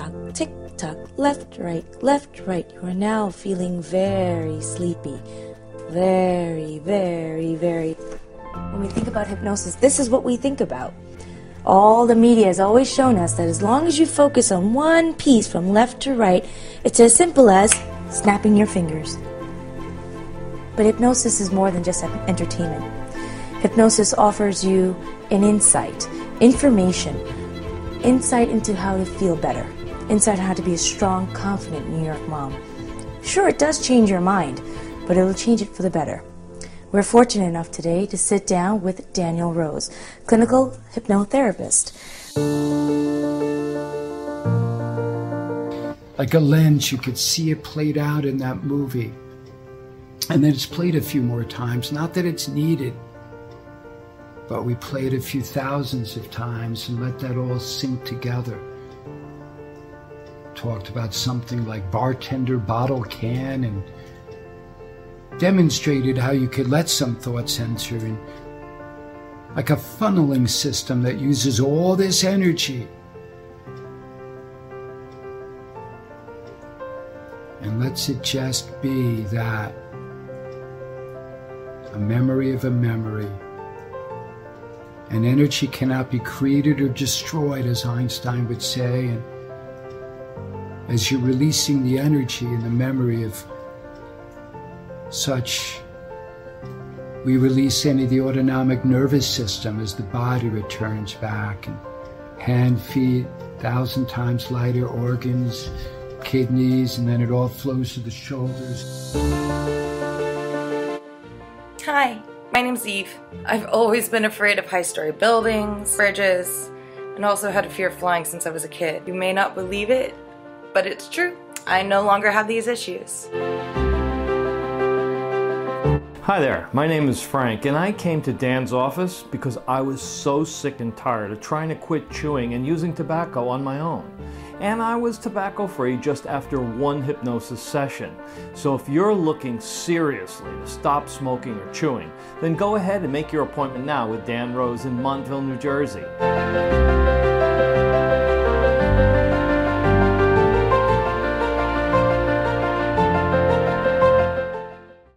tick tock, left, right, left, right. You are now feeling very sleepy. Very, very, very. When we think about hypnosis, this is what we think about. All the media has always shown us that as long as you focus on one piece from left to right, it's as simple as snapping your fingers. But hypnosis is more than just entertainment. Hypnosis offers you an insight, information, insight into how to feel better, insight on how to be a strong, confident New York mom. Sure, it does change your mind, but it will change it for the better. We're fortunate enough today to sit down with Daniel Rose, clinical hypnotherapist. Like a lens, you could see it played out in that movie. And then it's played a few more times. Not that it's needed, but we play it a few thousands of times and let that all sink together. Talked about something like bartender bottle can and demonstrated how you could let some thoughts enter in, like a funneling system that uses all this energy and lets it just be that, a memory of a memory. And energy cannot be created or destroyed, as Einstein would say. And as you're releasing the energy and the memory of such, we release any of the autonomic nervous system as the body returns back, and hand, feet, 1,000 times lighter, organs, kidneys, and then it all flows to the shoulders. Hi, my name's Eve. I've always been afraid of high-story buildings, bridges, and also had a fear of flying since I was a kid. You may not believe it, but it's true. I no longer have these issues. Hi there, my name is Frank, and I came to Dan's office because I was so sick and tired of trying to quit chewing and using tobacco on my own. And I was tobacco-free just after one hypnosis session. So if you're looking seriously to stop smoking or chewing, then go ahead and make your appointment now with Dan Rose in Montville, New Jersey.